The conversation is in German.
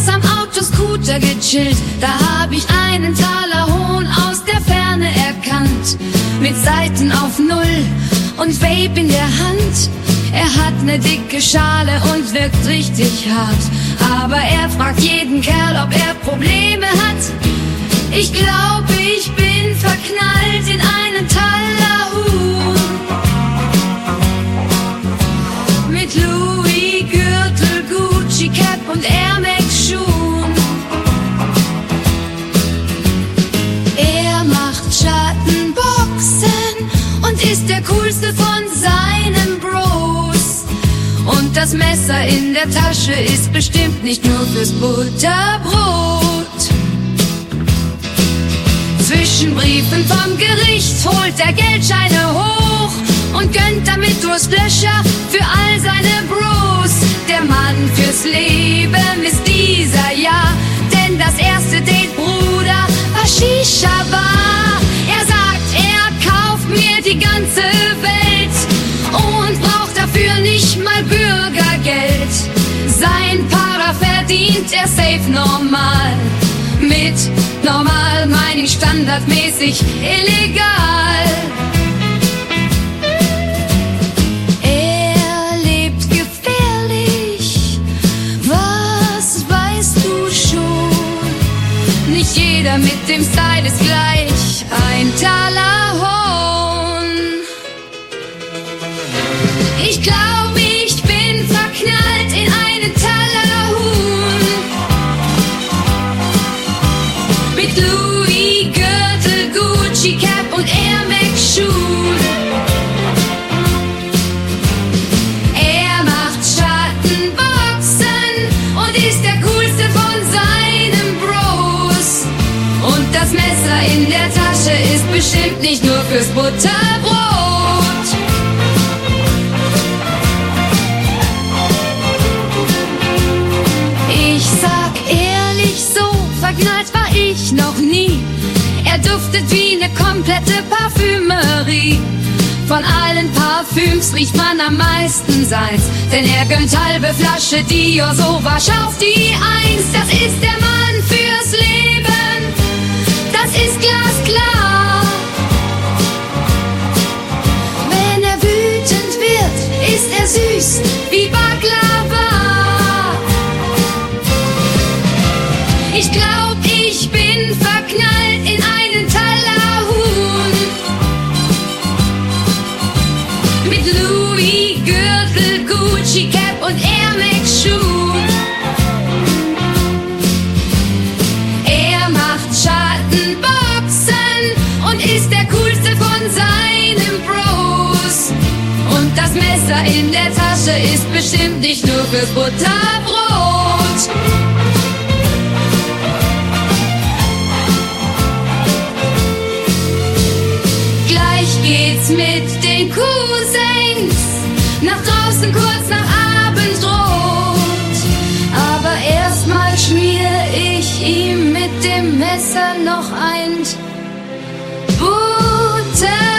Stress am Autoscooter gechillt. Da hab ich einen Talerhuhn aus der Ferne erkannt. Mit Seiten auf Null und Vape in der Hand. Er hat ne dicke Schale und wirkt richtig hart. Aber er fragt jeden Kerl, ob er Probleme hat. Ich glaube, ich bin verknallt in einen Talerhuhn. Mit Louis Gürtel, Gucci Cap und Air Max Schuhen. Er macht Schattenboxen und ist der coolste von seinen Bros. Und das Messer in der Tasche ist bestimmt nicht nur fürs Butterbrot. Zwischen Briefen vom Gericht holt er Geldscheine hoch und gönnt damit Durstlöscher für all seine Bros. Der Mann fürs Leben ist dieser, ja, denn das erste Date, Bruder, war Shisha-Bar. Er sagt, er kauft mir die ganze Welt und braucht dafür nicht mal Bürgergeld. Sein Para verdient er safe normal. Mit normal meine ich standardmäßig illegal. Er lebt gefährlich, was weißt du schon? Nicht jeder mit dem Style ist gleich ein Talerhuhn. Ich glaube, ich bin verknallt in einen Talerhuhn. Mit Louis Gürtel, Gucci Cap und Air Max Schuhen. Er macht Schattenboxen und ist der coolste von seinen Bros. Und das Messer in der Tasche ist bestimmt nicht nur fürs Butterbrot. Ich sag ehrlich, so verknallt war ich noch nie. Er duftet wie ne komplette Parfümerie. Von allen Parfüms riecht man am meisten seins, denn er gönnt halbe Flasche Dior, so wasch auf die Eins. Das ist der Mann fürs Leben, das ist glasklar. Wenn er wütend wird, ist er süß wie Baklava. Ich glaub, ich bin verknallt in einen Talerhuhn. Mit Louis Gürtel, Gucci Cap und Air Max Schuhen. Er macht Schattenboxen und ist der coolste von seinen Bros. Und das Messer in der Tasche ist bestimmt nicht nur fürs Butterbrot. Geht's mit den Cousins nach draußen kurz nach Abendrot. Aber erstmal schmier ich ihm mit dem Messer noch ein Butter.